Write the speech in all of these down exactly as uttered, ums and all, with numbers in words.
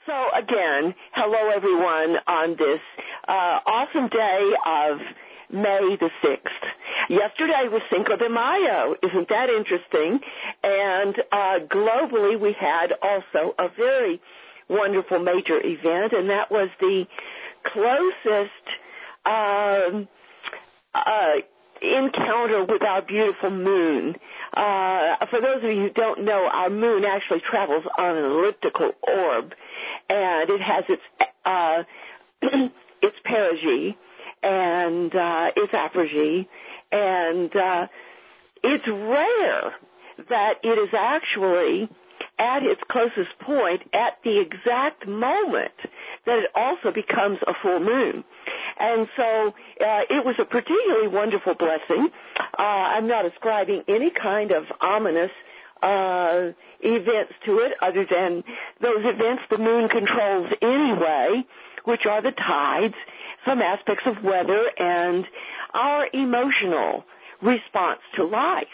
So again, hello everyone on this uh, awesome day of May the sixth. Yesterday was Cinco de Mayo. Isn't that interesting? And uh, globally we had also a very wonderful major event, and that was the closest um, uh, encounter with our beautiful moon. Uh, for those of you who don't know, our moon actually travels on an elliptical orb, and it has its uh, its perigee and uh, its apogee, and uh, it's rare that it is actually at its closest point at the exact moment that it also becomes a full moon. And so uh, it was a particularly wonderful blessing. Uh, I'm not ascribing any kind of ominous uh, events to it other than those events the moon controls anyway, which are the tides, some aspects of weather, and our emotional response to life.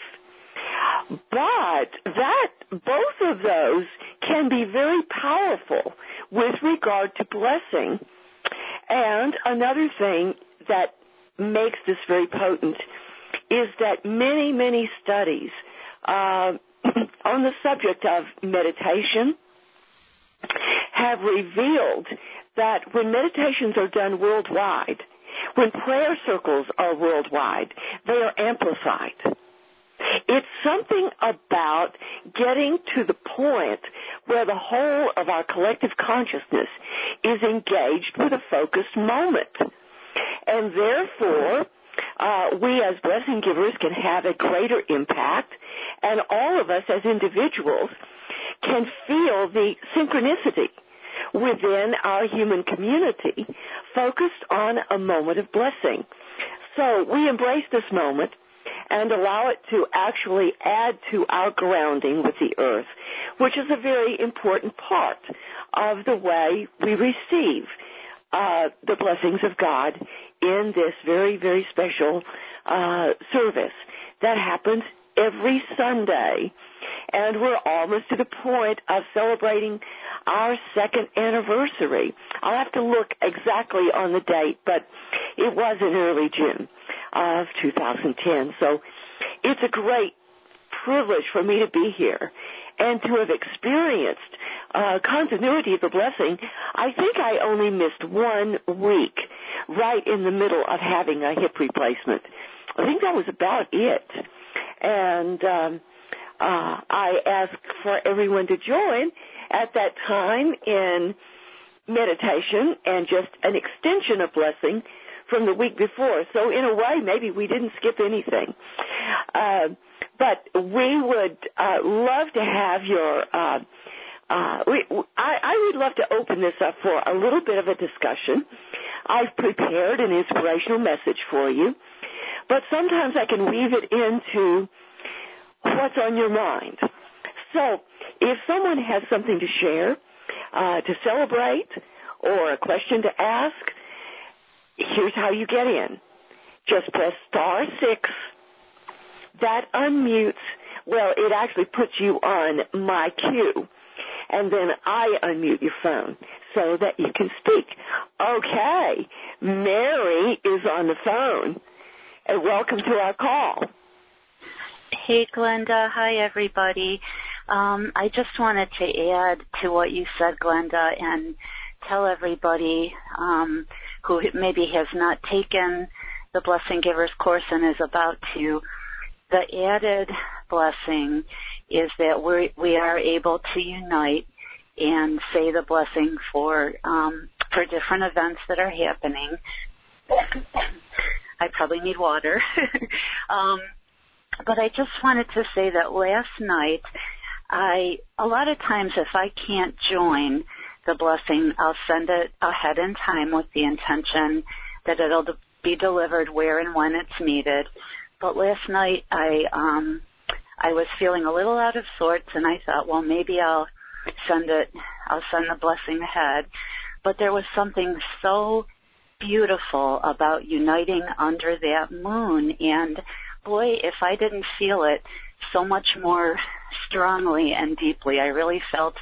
But that, both of those can be very powerful with regard to blessing. And another thing that makes this very potent is that many, many studies uh, on the subject of meditation have revealed that when meditations are done worldwide, when prayer circles are worldwide, they are amplified. It's something about getting to the point where the whole of our collective consciousness is engaged with a focused moment. And therefore, uh, we as blessing givers can have a greater impact, and all of us as individuals can feel the synchronicity within our human community focused on a moment of blessing. So we embrace this moment and allow it to actually add to our grounding with the earth, which is a very important part of the way we receive uh, the blessings of God in this very, very special uh, service that happens every Sunday. And we're almost to the point of celebrating our second anniversary. I'll have to look exactly on the date, but it was in early June of two thousand ten. So it's a great privilege for me to be here and to have experienced uh, continuity of the blessing. I think I only missed one week right in the middle of having a hip replacement. I think that was about it. And um, uh, I asked for everyone to join at that time in meditation and just an extension of blessing from the week before. So in a way, maybe we didn't skip anything. Uh, but we would uh, love to have your, uh, uh, we, I, I would love to open this up for a little bit of a discussion. I've prepared an inspirational message for you, but sometimes I can weave it into what's on your mind. So if someone has something to share, uh, to celebrate, or a question to ask, here's how you get in. Just press star six. That unmutes, well, it actually puts you on my queue, and then I unmute your phone so that you can speak. Okay, Mary is on the phone, and welcome to our call. Hey, Glenda. Hi, everybody. Um, I just wanted to add to what you said, Glenda, and tell everybody um, who maybe has not taken the Blessing Givers course and is about to, the added blessing is that we we are able to unite and say the blessing for um, for different events that are happening. I probably need water. um, but I just wanted to say that last night, I a lot of times if I can't join the blessing, I'll send it ahead in time with the intention that it'll be delivered where and when it's needed. But last night I um I was feeling a little out of sorts, and I thought, well, maybe I'll send it I'll send the blessing ahead. But there was something so beautiful about uniting under that moon, and boy, if I didn't feel it so much more strongly and deeply. I really felt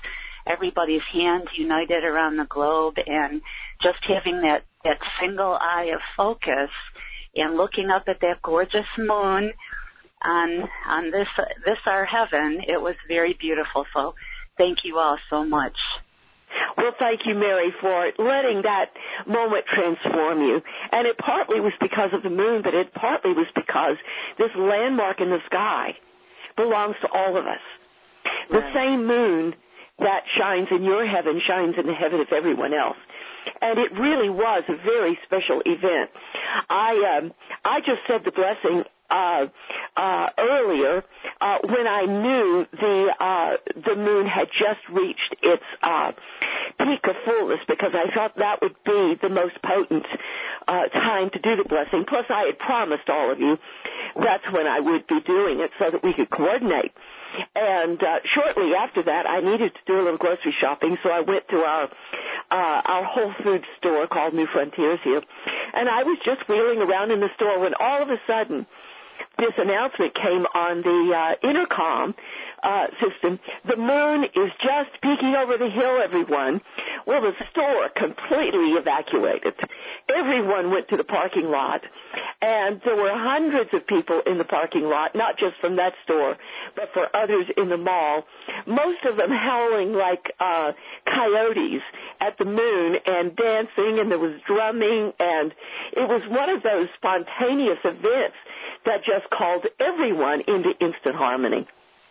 everybody's hands united around the globe and just having that, that single eye of focus and looking up at that gorgeous moon on on this this our heaven, it was very beautiful. So thank you all so much. Well, thank you, Mary, for letting that moment transform you. And it partly was because of the moon, but it partly was because this landmark in the sky belongs to all of us. The Right. same moon that shines in your heaven shines in the heaven of everyone else. And it really was a very special event. I um, I just said the blessing uh, uh, earlier uh, when I knew the uh, the moon had just reached its uh, peak of fullness, because I thought that would be the most potent uh, time to do the blessing. Plus, I had promised all of you that's when I would be doing it so that we could coordinate. And uh, shortly after that, I needed to do a little grocery shopping, so I went to our uh, our Whole Foods store called New Frontiers here, and I was just wheeling around in the store when all of a sudden this announcement came on the uh, intercom uh, system. The moon is just peeking over the hill, everyone. Well, the store completely evacuated. Everyone went to the parking lot, and there were hundreds of people in the parking lot, not just from that store, but for others in the mall, most of them howling like uh, coyotes at the moon and dancing, and there was drumming, and it was one of those spontaneous events that just called everyone into instant harmony.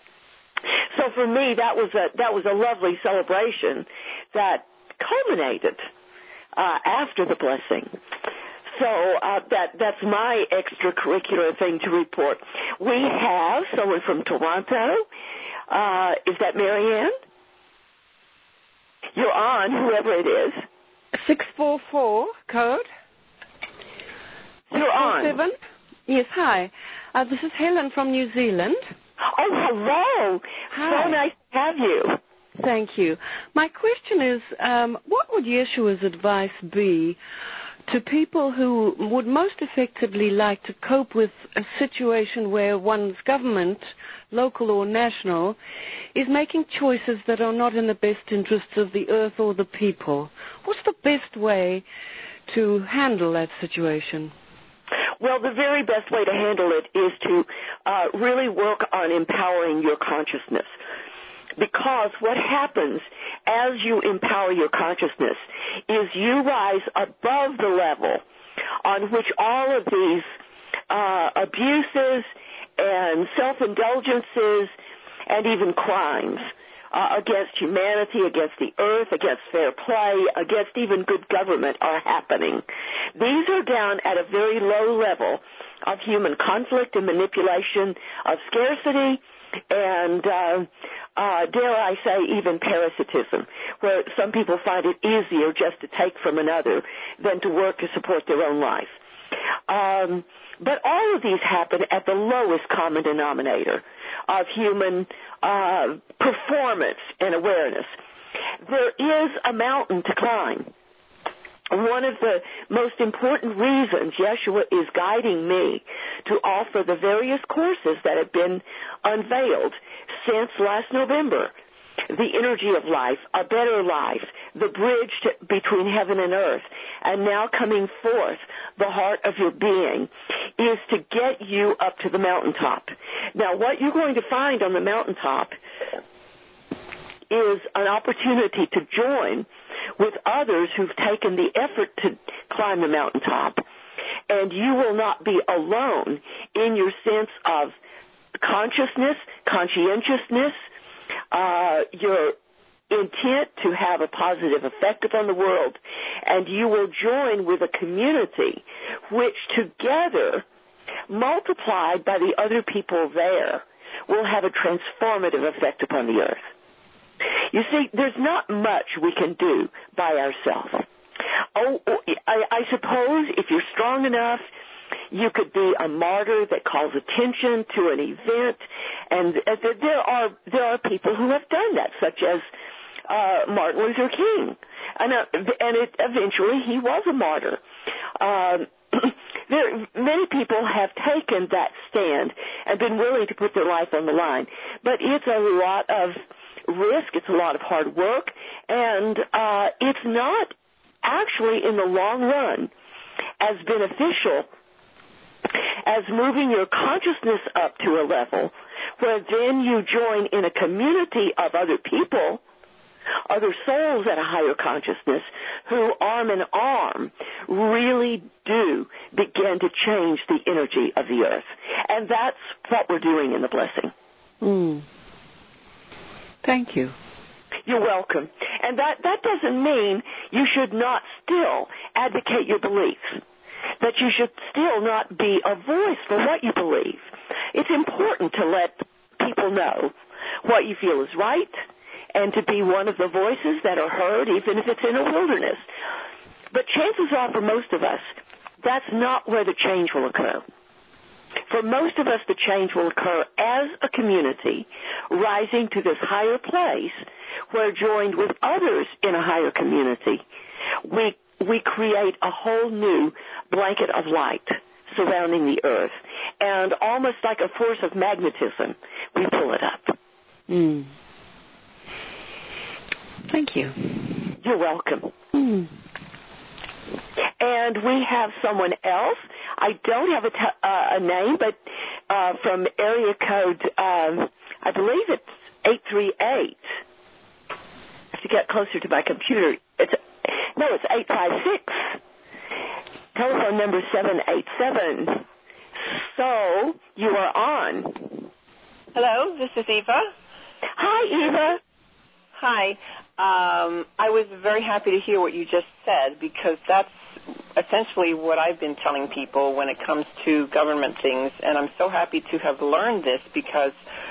So for me, that was a that was a lovely celebration that culminated uh, after the blessing. So uh, that that's my extracurricular thing to report. We have someone from Toronto. Uh, is that Marianne? You're on, whoever it is. six four four code. You're on. Seven. Yes, hi. Uh, this is Helen from New Zealand. Oh, hello. Hi. So nice to have you. Thank you. My question is, um, what would Yeshua's advice be to people who would most effectively like to cope with a situation where one's government, local or national, is making choices that are not in the best interests of the earth or the people? What's the best way to handle that situation? Well, the very best way to handle it is to uh, really work on empowering your consciousness. Because what happens as you empower your consciousness is you rise above the level on which all of these uh, abuses and self-indulgences and even crimes uh, against humanity, against the earth, against fair play, against even good government are happening. These are down at a very low level of human conflict and manipulation, of scarcity, and, uh, uh, dare I say, even parasitism, where some people find it easier just to take from another than to work to support their own life. Um, but all of these happen at the lowest common denominator of human uh, performance and awareness. There is a mountain to climb. One of the most important reasons Yeshua is guiding me to offer the various courses that have been unveiled since last November, the energy of life, a better life, the bridge to, between heaven and earth, and now coming forth, the heart of your being, is to get you up to the mountaintop. Now, what you're going to find on the mountaintop is an opportunity to join with others who've taken the effort to climb the mountaintop, and you will not be alone in your sense of consciousness, conscientiousness, uh, your intent to have a positive effect upon the world, and you will join with a community which together, multiplied by the other people there, will have a transformative effect upon the earth. You see, there's not much we can do by ourselves. Oh, I, I suppose if you're strong enough, you could be a martyr that calls attention to an event, and there are there are people who have done that, such as uh, Martin Luther King, and uh, and it, eventually he was a martyr. Um, there, many people have taken that stand and been willing to put their life on the line, but it's a lot of risk. It's a lot of hard work. And uh, it's not actually, in the long run, as beneficial as moving your consciousness up to a level where then you join in a community of other people, other souls at a higher consciousness, who arm in arm really do begin to change the energy of the earth. And that's what we're doing in the blessing. Mm. Thank you. You're welcome. And that, that doesn't mean you should not still advocate your beliefs, that you should still not be a voice for what you believe. It's important to let people know what you feel is right and to be one of the voices that are heard, even if it's in a wilderness. But chances are, for most of us, that's not where the change will occur. For most of us, the change will occur as a community rising to this higher place where, joined with others in a higher community, we we create a whole new blanket of light surrounding the earth. And almost like a force of magnetism, we pull it up. Mm. Thank you. You're welcome. Mm. And we have someone else. I don't have a, t- uh, a name, but uh, from area code, um, I believe it's eight three eight. I have to get closer to my computer. It's No, it's eight five six. Telephone number seven eight seven. So, you are on. Hello, this is Eva. Hi, Eva. Hi. Um, I was very happy to hear what you just said, because that's essentially what I've been telling people when it comes to government things, and I'm so happy to have learned this, because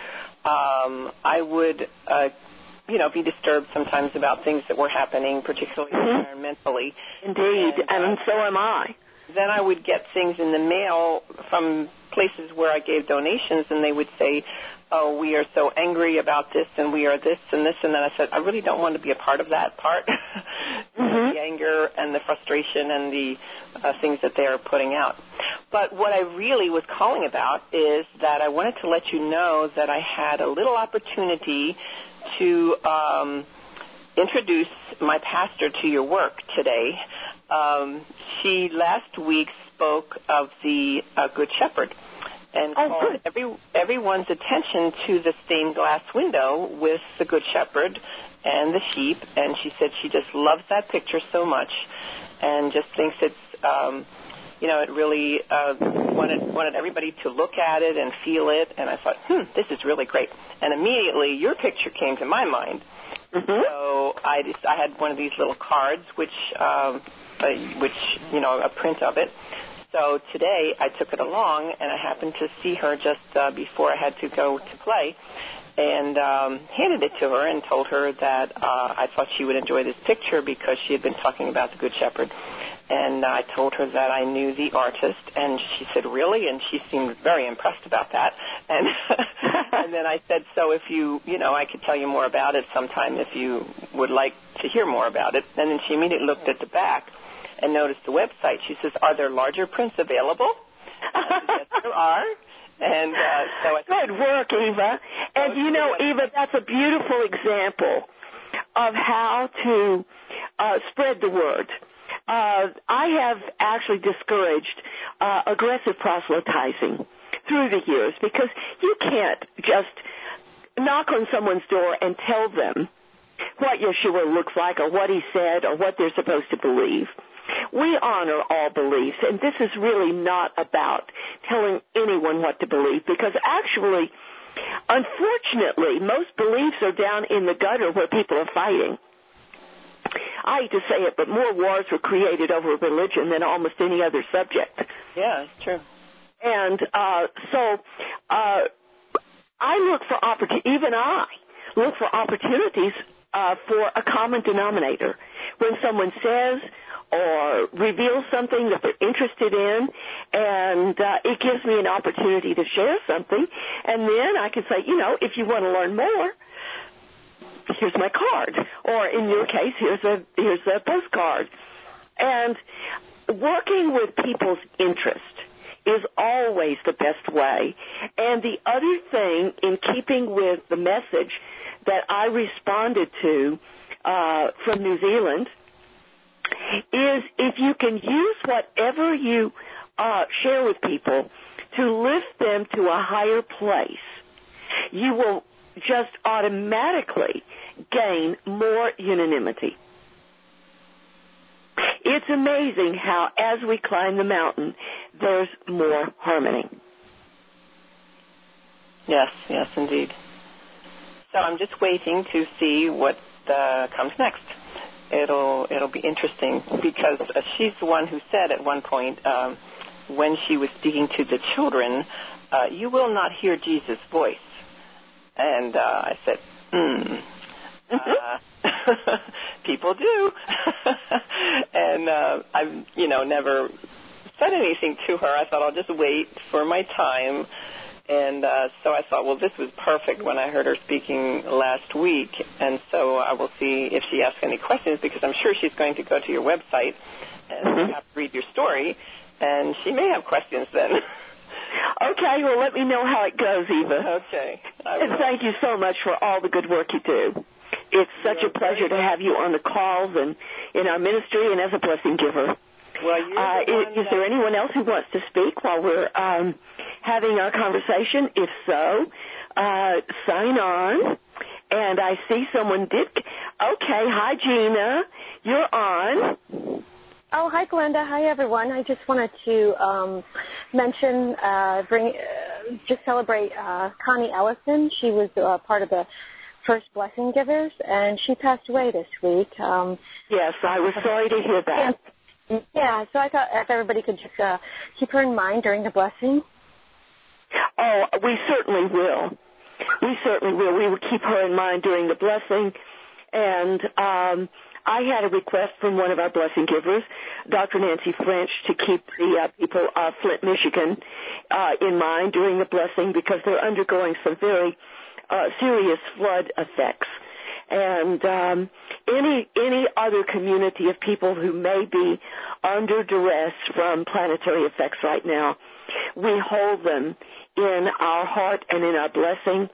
um, I would, uh, you know, be disturbed sometimes about things that were happening, particularly mm-hmm. environmentally. Indeed, and, uh, and so am I. Then I would get things in the mail from places where I gave donations, and they would say, oh, we are so angry about this, and we are this and this, and then I said, I really don't want to be a part of that part, mm-hmm. the anger and the frustration and the uh, things that they are putting out. But what I really was calling about is that I wanted to let you know that I had a little opportunity to um, introduce my pastor to your work today. Um, she last week spoke of the uh, Good Shepherd and oh, called good. every, everyone's attention to the stained glass window with the Good Shepherd and the sheep, and she said she just loves that picture so much and just thinks it's, um, you know, it really uh, wanted, wanted everybody to look at it and feel it, and I thought, hmm, this is really great. And immediately your picture came to my mind. Mm-hmm. So I, just, I had one of these little cards, which, um, uh, which, you know, a print of it. So today I took it along, and I happened to see her just uh, before I had to go to play, and um, handed it to her and told her that uh, I thought she would enjoy this picture because she had been talking about the Good Shepherd. And I told her that I knew the artist, and she said, really? And she seemed very impressed about that. And and then I said, so if you, you know, I could tell you more about it sometime if you would like to hear more about it. And then she immediately looked at the back and noticed the website. She says, are there larger prints available? I said, yes, there are. And uh, so I Good work, Eva. And, you know, Eva, that's a beautiful example of how to uh, spread the word. Uh, I have actually discouraged uh, aggressive proselytizing through the years because you can't just knock on someone's door and tell them what Yeshua looks like or what he said or what they're supposed to believe. We honor all beliefs, and this is really not about telling anyone what to believe because actually, unfortunately, most beliefs are down in the gutter where people are fighting. I hate to say it, but more wars were created over religion than almost any other subject. Yeah, it's true. And uh, so uh, I look for opportunities, even I look for opportunities uh, for a common denominator. When someone says or reveals something that they're interested in, and uh, it gives me an opportunity to share something, and then I can say, you know, if you want to learn more, here's my card, or in your case, here's a here's a postcard. And working with people's interest is always the best way. And the other thing, in keeping with the message that I responded to uh, from New Zealand is if you can use whatever you uh, share with people to lift them to a higher place, you will just automatically gain more unanimity. It's amazing how, as we climb the mountain, there's more harmony. Yes, yes, indeed. So I'm just waiting to see what uh, comes next. It'll it'll be interesting because uh, she's the one who said at one point um, when she was speaking to the children, uh, "You will not hear Jesus' voice." And uh, I said, "Hmm." Uh, people do. And uh, I've, you know, never said anything to her. I thought I'll just wait for my time. And uh, so I thought, well, this was perfect when I heard her speaking last week. And so I will see if she asks any questions, because I'm sure she's going to go to your website and mm-hmm. have to read your story. And she may have questions then. Okay, well, let me know how it goes, Eva. Okay. And thank you so much for all the good work you do. It's such You're a pleasure to have you on the calls and in our ministry and as a blessing giver. Well, you're uh, the one is, is there anyone else who wants to speak while we're um, having our conversation? If so, uh, sign on. And I see someone did. Okay, hi, Gina. You're on. Oh, hi, Glenda. Hi, everyone. I just wanted to um, mention, uh, bring, uh, just celebrate uh, Connie Ellison. She was uh, part of the First Blessing Givers, and she passed away this week. Um, yes, I was sorry to hear that. And, yeah, so I thought if everybody could just uh, keep her in mind during the blessing. Oh, we certainly will. We certainly will. We will keep her in mind during the blessing. And um, I had a request from one of our blessing givers, Doctor Nancy French, to keep the uh, people of Flint, Michigan uh, in mind during the blessing, because they're undergoing some very Uh, serious flood effects, and um, any any other community of people who may be under duress from planetary effects right now, we hold them in our heart and in our blessing.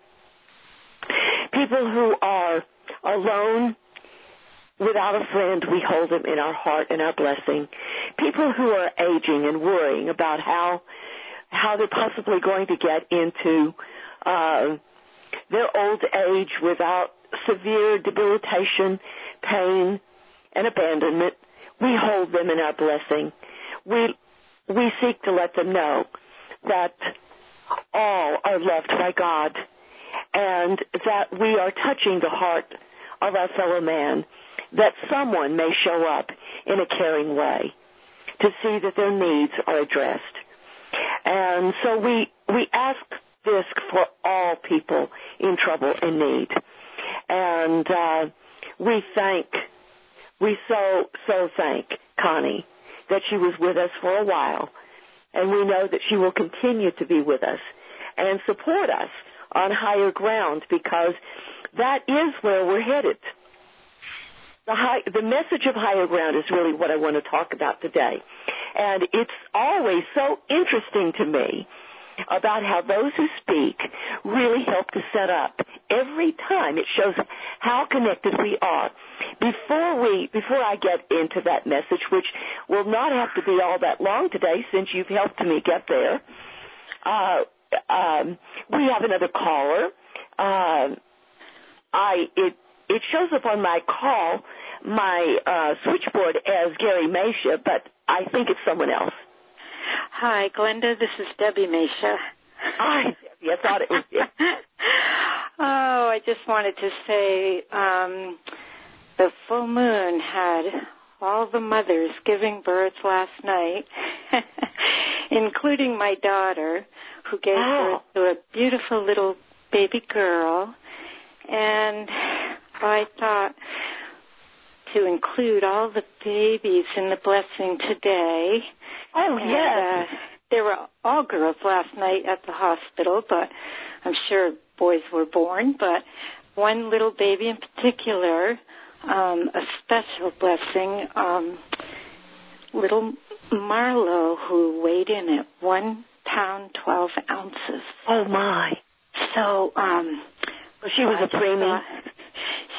People who are alone, without a friend, we hold them in our heart and our blessing. People who are aging and worrying about how how they're possibly going to get into uh, their old age without severe debilitation, pain, and abandonment, we hold them in our blessing. We we seek to let them know that all are loved by God, and that we are touching the heart of our fellow man, that someone may show up in a caring way to see that their needs are addressed. And so we we ask this for all people in trouble and need. And uh, we thank, we so, so thank Connie that she was with us for a while. And we know that she will continue to be with us and support us on higher ground, because that is where we're headed. The, high, the message of higher ground is really what I want to talk about today. And it's always so interesting to me about how those who speak really help to set up. Every time it shows how connected we are. Before we, before I get into that message, which will not have to be all that long today since you've helped me get there, uh, um, we have another caller. Uh, I it it shows up on my call, my uh, switchboard as Gary Mesha, but I think it's someone else. Hi, Glenda. This is Debbie Mesha. Hi, Debbie. I thought it was you. Oh, I just wanted to say um, the full moon had all the mothers giving birth last night, including my daughter, who gave oh. birth to a beautiful little baby girl. And I thought to include all the babies in the blessing today. Oh, and, yes. Uh, there were all girls last night at the hospital, but I'm sure boys were born. But one little baby in particular, um, a special blessing, um, little Marlo, who weighed in at one pound, twelve ounces. Oh, my. So, um... Well, she was I a preemie. thought,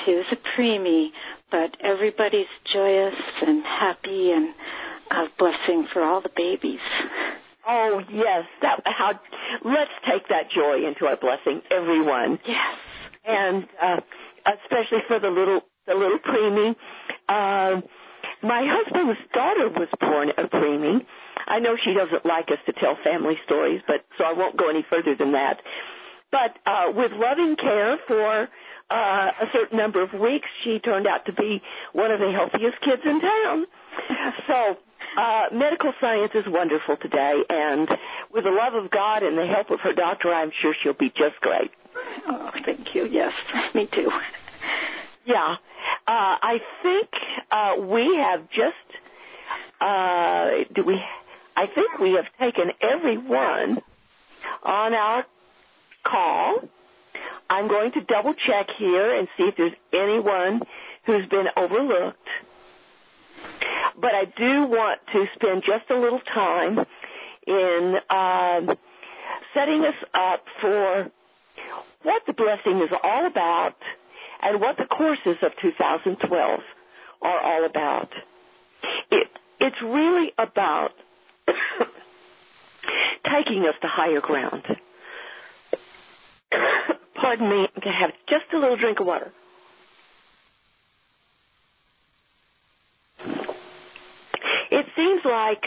She was a preemie, but everybody's joyous and happy and a blessing for all the babies. Oh, yes. That, how, let's take that joy into our blessing, everyone. Yes. And uh, especially for the little the little preemie. Uh, my husband's daughter was born a preemie. I know she doesn't like us to tell family stories, but so I won't go any further than that. But uh, with loving care for uh, a certain number of weeks, she turned out to be one of the healthiest kids in town. So uh, medical science is wonderful today, and with the love of God and the help of her doctor, I'm sure she'll be just great. Oh, thank you. Yes, me too. Yeah. Uh, I think uh, we have just, uh, do we, I think we have taken everyone on our call. I'm going to double check here and see if there's anyone who's been overlooked. But I do want to spend just a little time in um, setting us up for what the blessing is all about and what the courses of two thousand twelve are all about. It, it's really about taking us to higher ground. Pardon me, I'm going to have just a little drink of water. It seems like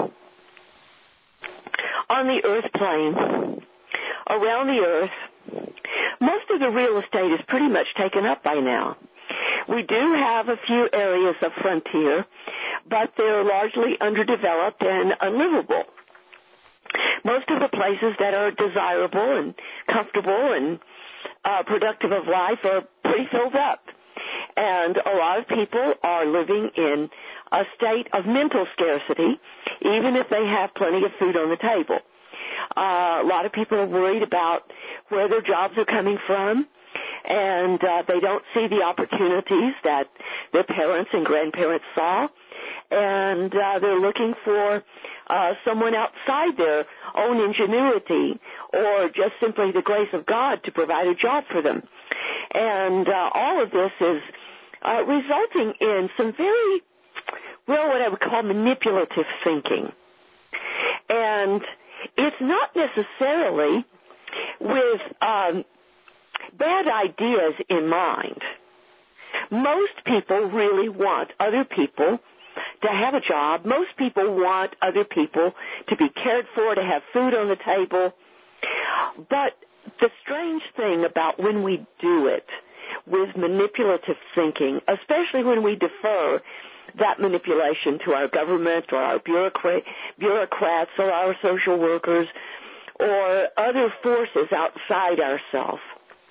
on the earth plane, around the earth, most of the real estate is pretty much taken up by now. We do have a few areas of frontier, but they're largely underdeveloped and unlivable. Most of the places that are desirable and comfortable and uh, productive of life are pretty filled up. And a lot of people are living in a state of mental scarcity, even if they have plenty of food on the table. Uh, a lot of people are worried about where their jobs are coming from, and uh, they don't see the opportunities that their parents and grandparents saw, and uh, they're looking for uh, someone outside their own ingenuity or just simply the grace of God to provide a job for them. And uh, all of this is uh, resulting in some very, well, what I would call manipulative thinking. And it's not necessarily with um, bad ideas in mind. Most people really want other people to have a job. Most people want other people to be cared for, to have food on the table. But the strange thing about when we do it with manipulative thinking, especially when we defer that manipulation to our government or our bureaucrat, bureaucrats or our social workers or other forces outside ourselves,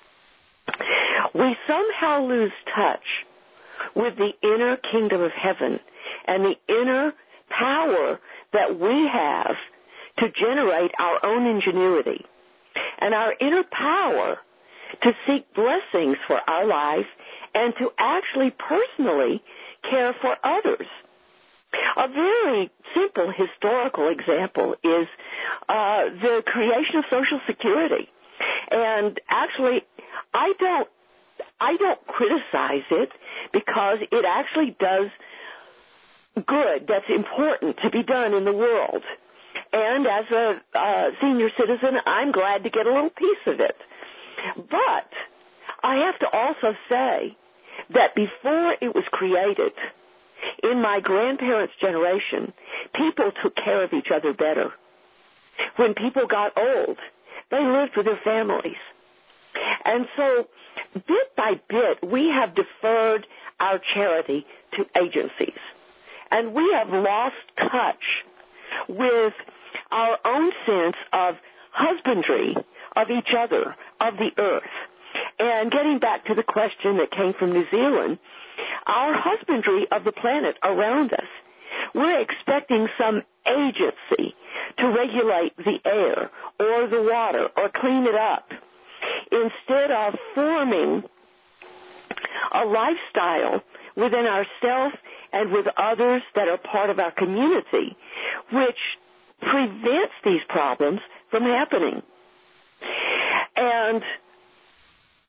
we somehow lose touch with the inner kingdom of heaven and the inner power that we have to generate our own ingenuity and our inner power to seek blessings for our life and to actually personally care for others. A very simple historical example is uh, the creation of Social Security. And actually, I don't, I don't criticize it because it actually does good that's important to be done in the world. And as a uh, senior citizen, I'm glad to get a little piece of it. But I have to also say that before it was created, in my grandparents' generation, people took care of each other better. When people got old, they lived with their families. And so, bit by bit, we have deferred our charity to agencies. And we have lost touch with our own sense of husbandry of each other, of the earth. And getting back to the question that came from New Zealand, our husbandry of the planet around us, we're expecting some agency to regulate the air or the water or clean it up instead of forming a lifestyle within ourselves and with others that are part of our community, which prevents these problems from happening. And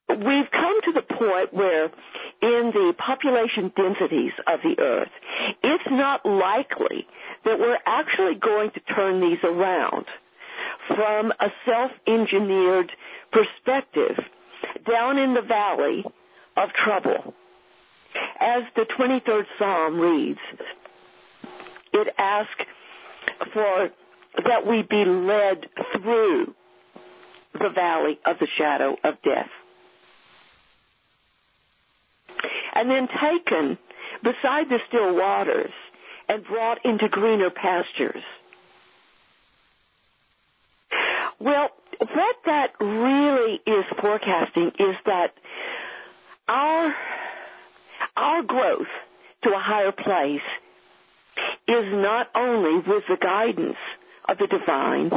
we've come to the point where in the population densities of the earth, it's not likely that we're actually going to turn these around from a self-engineered perspective down in the valley of trouble. As the twenty-third Psalm reads, it asks for that we be led through the valley of the shadow of death, and then taken beside the still waters and brought into greener pastures. Well, what that really is forecasting is that our, our growth to a higher place is not only with the guidance of the divine,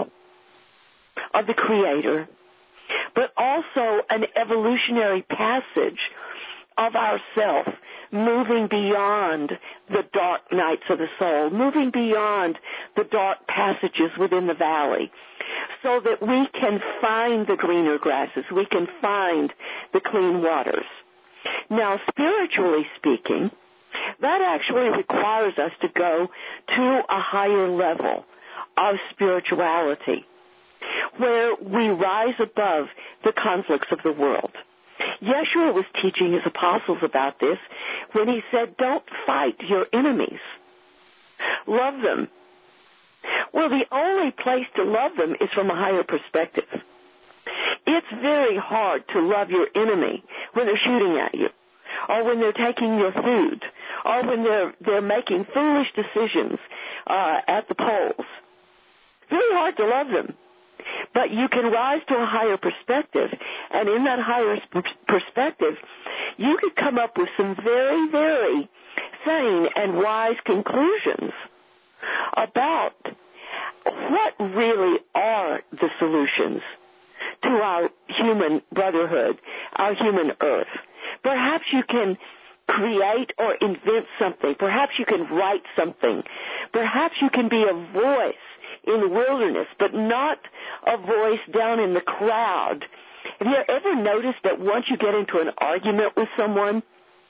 of the Creator, but also an evolutionary passage of ourself, moving beyond the dark nights of the soul, moving beyond the dark passages within the valley, so that we can find the greener grasses, we can find the clean waters. Now, spiritually speaking, that actually requires us to go to a higher level of spirituality, where we rise above the conflicts of the world. Yeshua was teaching his apostles about this when he said, don't fight your enemies. Love them. Well, the only place to love them is from a higher perspective. It's very hard to love your enemy when they're shooting at you, or when they're taking your food, or when they're they're making foolish decisions uh, at the polls. Very hard to love them. But you can rise to a higher perspective, and in that higher perspective, you could come up with some very, very sane and wise conclusions about what really are the solutions to our human brotherhood, our human earth. Perhaps you can create or invent something. Perhaps you can write something. Perhaps you can be a voice in the wilderness, but not a voice down in the crowd. Have you ever noticed that once you get into an argument with someone,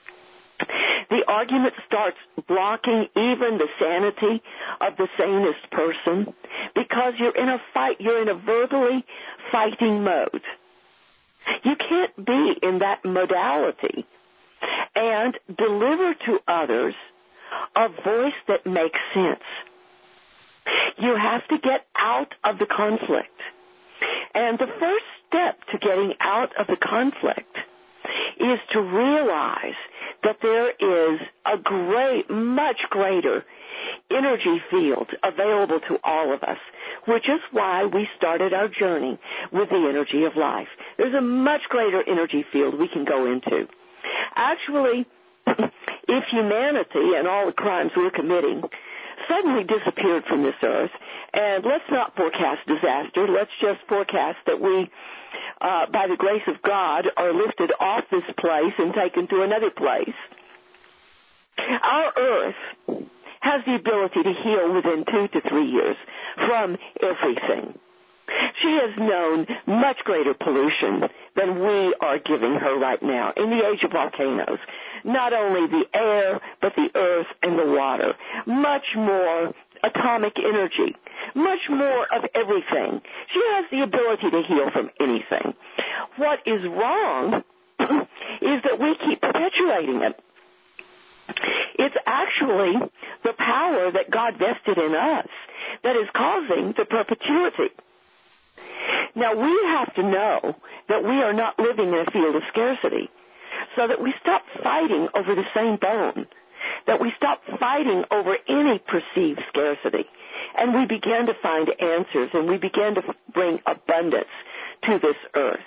the argument starts blocking even the sanity of the sanest person, because you're in a fight, you're in a verbally fighting mode. You can't be in that modality and deliver to others a voice that makes sense. You have to get out of the conflict. And the first step to getting out of the conflict is to realize that there is a great, much greater energy field available to all of us, which is why we started our journey with the energy of life. There's a much greater energy field we can go into. Actually, if humanity and all the crimes we're committing suddenly disappeared from this earth, and let's not forecast disaster, let's just forecast that we, uh, by the grace of God, are lifted off this place and taken to another place. Our earth has the ability to heal within two to three years from everything. She has known much greater pollution than we are giving her right now in the age of volcanoes. Not only the air, but the earth and the water. Much more atomic energy. Much more of everything. She has the ability to heal from anything. What is wrong is that we keep perpetuating it. It's actually the power that God vested in us that is causing the perpetuity. Now, we have to know that we are not living in a field of scarcity, so that we stop fighting over the same bone, that we stop fighting over any perceived scarcity, and we begin to find answers, and we begin to bring abundance to this earth.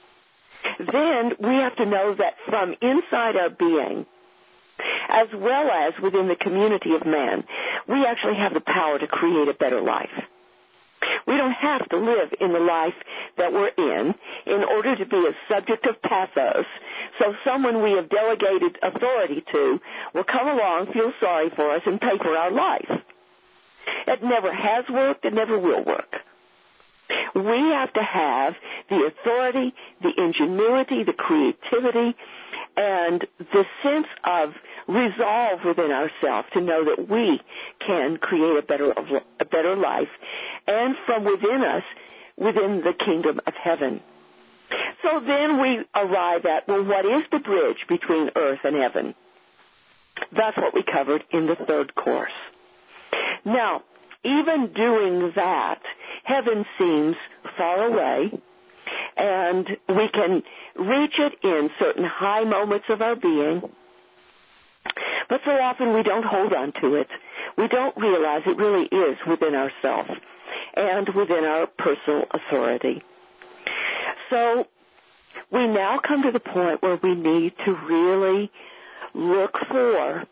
Then we have to know that from inside our being, as well as within the community of man, we actually have the power to create a better life. We don't have to live in the life that we're in in order to be a subject of pathos, so someone we have delegated authority to will come along, feel sorry for us, and pay for our life. It never has worked. It never will work. We have to have the authority, the ingenuity, the creativity, and the sense of resolve within ourselves to know that we can create a better a better life, and from within us, within the kingdom of heaven. So then we arrive at, well, what is the bridge between earth and heaven? That's what we covered in the third course. Now, even doing that, heaven seems far away, and we can reach it in certain high moments of our being, but so often we don't hold on to it. We don't realize it really is within ourselves and within our personal authority. So we now come to the point where we need to really look for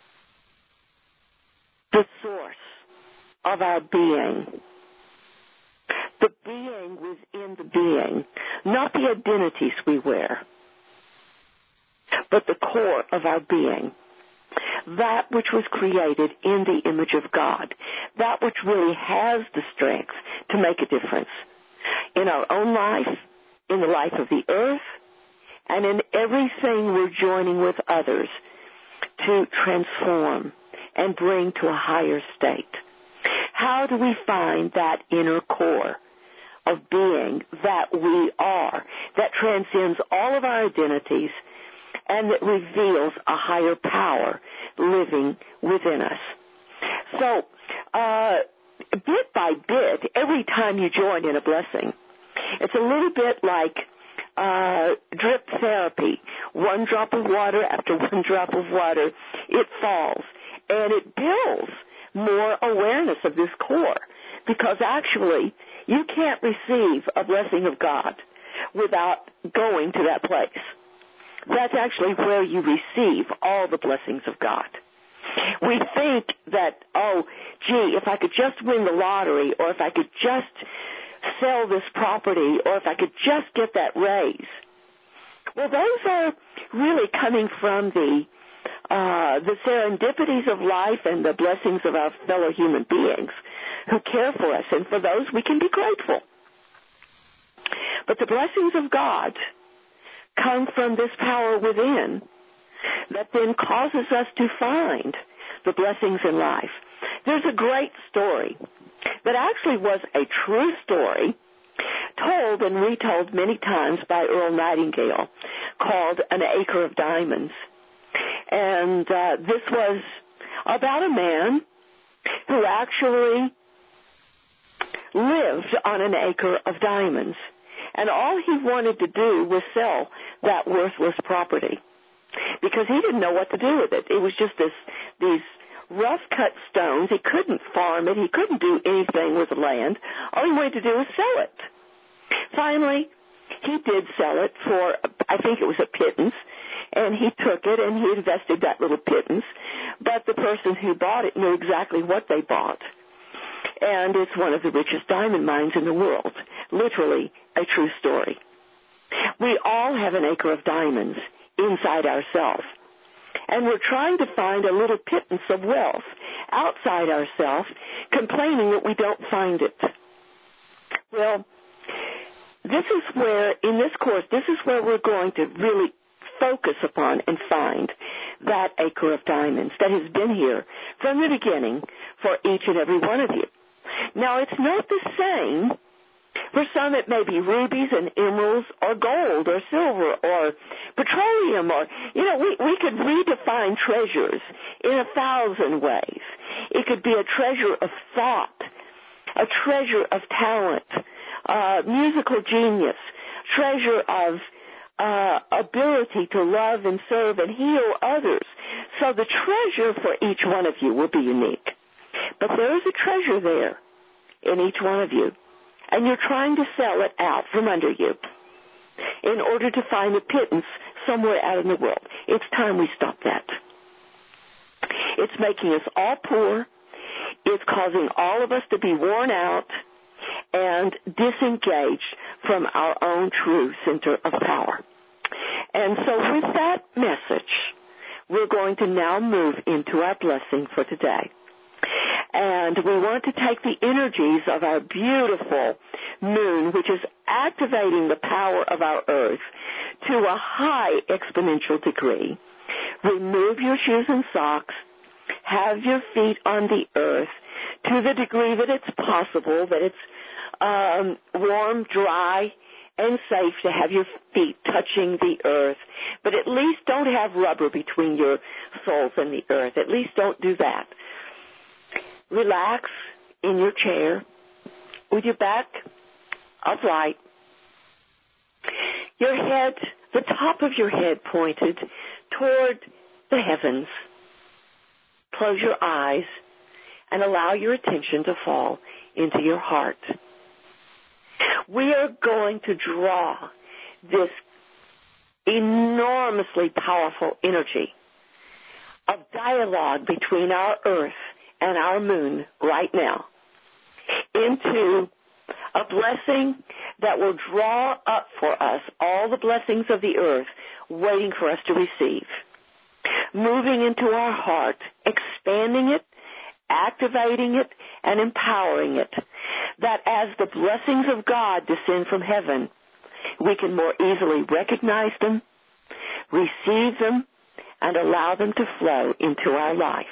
the source of our being. The being within the being, not the identities we wear, but the core of our being. That which was created in the image of God. That which really has the strength to make a difference in our own life, in the life of the earth, and in everything we're joining with others to transform and bring to a higher state. How do we find that inner core of being that we are, that transcends all of our identities and that reveals a higher power living within us? So, uh, bit by bit, every time you join in a blessing, it's a little bit like uh, drip therapy. One drop of water after one drop of water, it falls, and it builds more awareness of this core, because actually you can't receive a blessing of God without going to that place. That's actually where you receive all the blessings of God. We think that, oh, gee, if I could just win the lottery, or if I could just sell this property, or if I could just get that raise. Well, those are really coming from the uh, the serendipities of life and the blessings of our fellow human beings who care for us, and for those we can be grateful. But the blessings of God come from this power within that then causes us to find the blessings in life. There's a great story that actually was a true story told and retold many times by Earl Nightingale, called An Acre of Diamonds. And uh, this was about a man who actually lived on an acre of diamonds. And all he wanted to do was sell that worthless property, because he didn't know what to do with it. It was just this, these rough-cut stones. He couldn't farm it. He couldn't do anything with the land. All he wanted to do was sell it. Finally, he did sell it for, I think it was a pittance, and he took it and he invested that little pittance. But the person who bought it knew exactly what they bought. And it's one of the richest diamond mines in the world. Literally a true story. We all have an acre of diamonds inside ourselves. And we're trying to find a little pittance of wealth outside ourselves, complaining that we don't find it. Well, this is where, in this course, this is where we're going to really focus upon and find that acre of diamonds that has been here from the beginning for each and every one of you. Now, it's not the same. For some, it may be rubies and emeralds or gold or silver or petroleum, or, you know, we, we could redefine treasures in a thousand ways. It could be a treasure of thought, a treasure of talent, uh, musical genius, treasure of uh, ability to love and serve and heal others. So the treasure for each one of you will be unique. But there is a treasure there in each one of you, and you're trying to sell it out from under you in order to find a pittance somewhere out in the world. It's time we stop that. It's making us all poor. It's causing all of us to be worn out and disengaged from our own true center of power. And so with that message, we're going to now move into our blessing for today. And we want to take the energies of our beautiful moon, which is activating the power of our earth, to a high exponential degree. Remove your shoes and socks. Have your feet on the earth to the degree that it's possible, that it's um, warm, dry, and safe to have your feet touching the earth. But at least don't have rubber between your soles and the earth. At least don't do that. Relax in your chair with your back upright. Your head, the top of your head pointed toward the heavens. Close your eyes and allow your attention to fall into your heart. We are going to draw this enormously powerful energy of dialogue between our earth and our moon right now into a blessing that will draw up for us all the blessings of the earth waiting for us to receive. Moving into our heart, expanding it, activating it, and empowering it, that as the blessings of God descend from heaven, we can more easily recognize them, receive them, and allow them to flow into our life.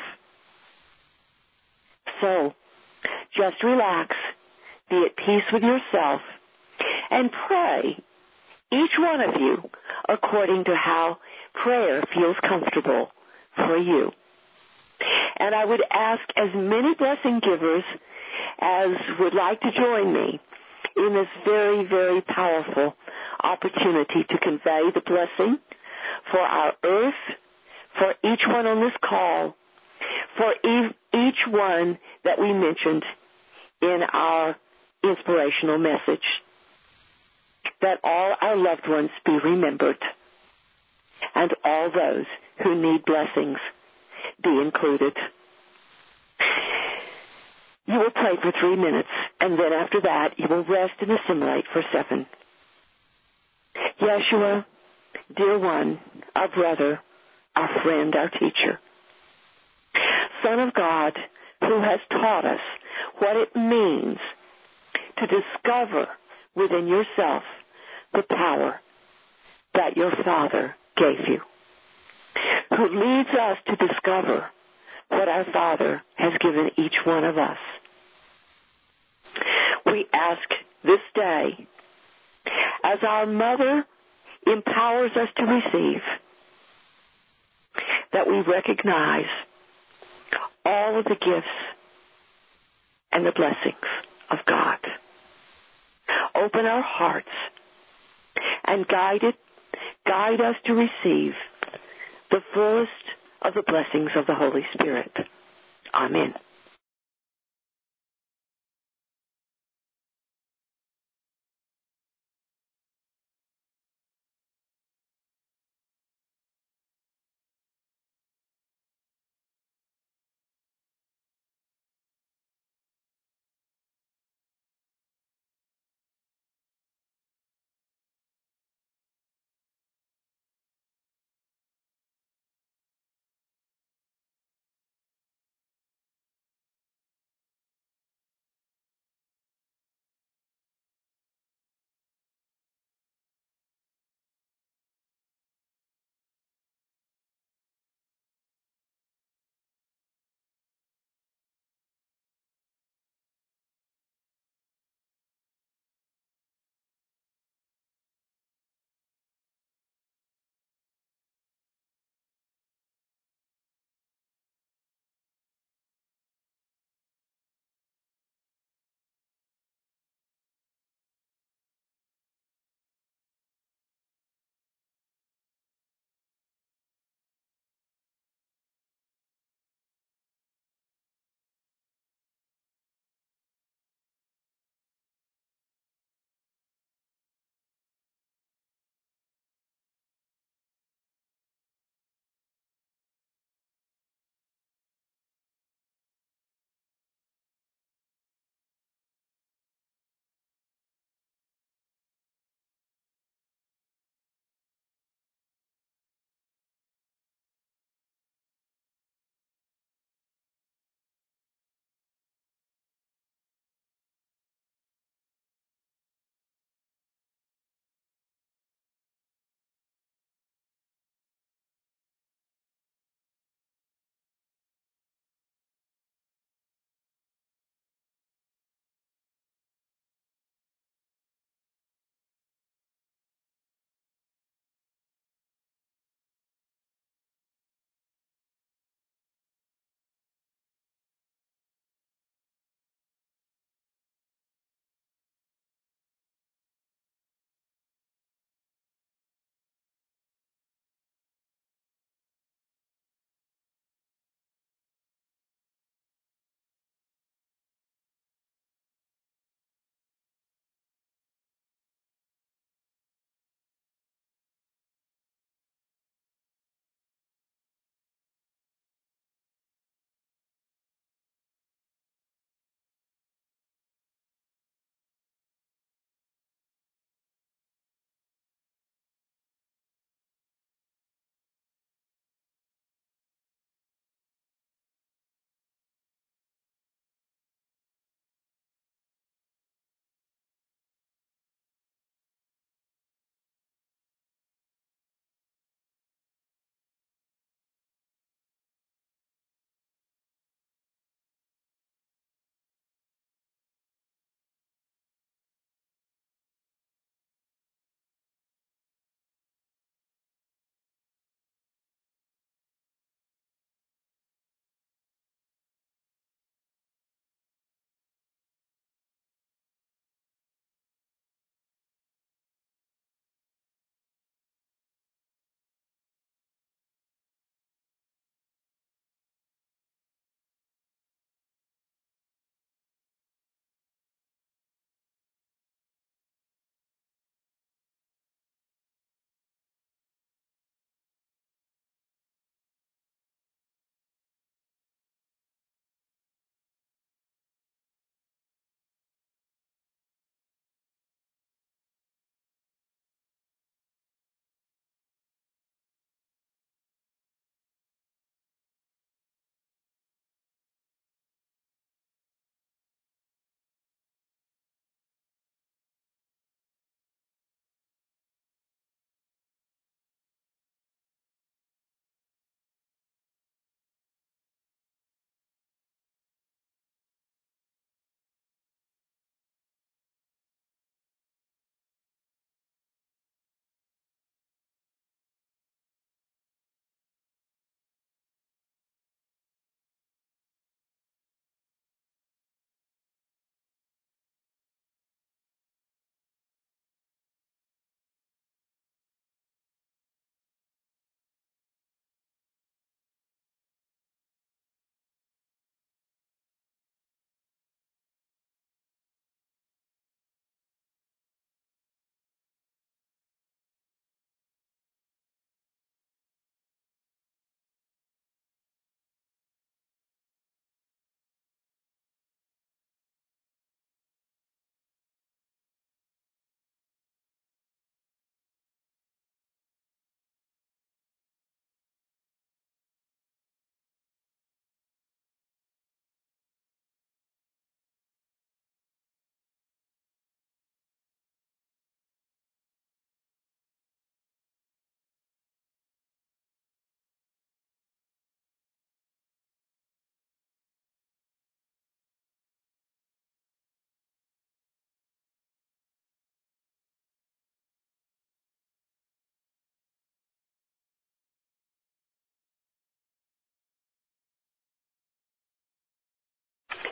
So, just relax, be at peace with yourself, and pray, each one of you, according to how prayer feels comfortable for you. And I would ask as many blessing givers as would like to join me in this very, very powerful opportunity to convey the blessing for our earth, for each one on this call, for e- each one that we mentioned in our inspirational message, that all our loved ones be remembered, and all those who need blessings be included. You will pray for three minutes, and then after that, you will rest and assimilate for seven. Yeshua, dear one, our brother, our friend, our teacher, Son of God, who has taught us what it means to discover within yourself the power that your Father gave you, who leads us to discover what our Father has given each one of us. We ask this day, as our Mother empowers us to receive, that we recognize all of the gifts and the blessings of God. Open our hearts and guide it, guide us to receive the fullest of the blessings of the Holy Spirit. Amen.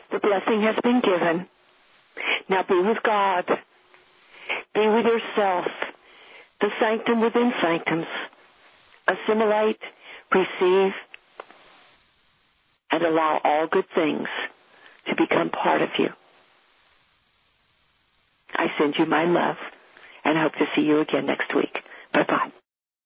The blessing has been given. Now be with God. Be with yourself. The sanctum within sanctums. Assimilate, receive, and allow all good things to become part of you. I send you my love and hope to see you again next week.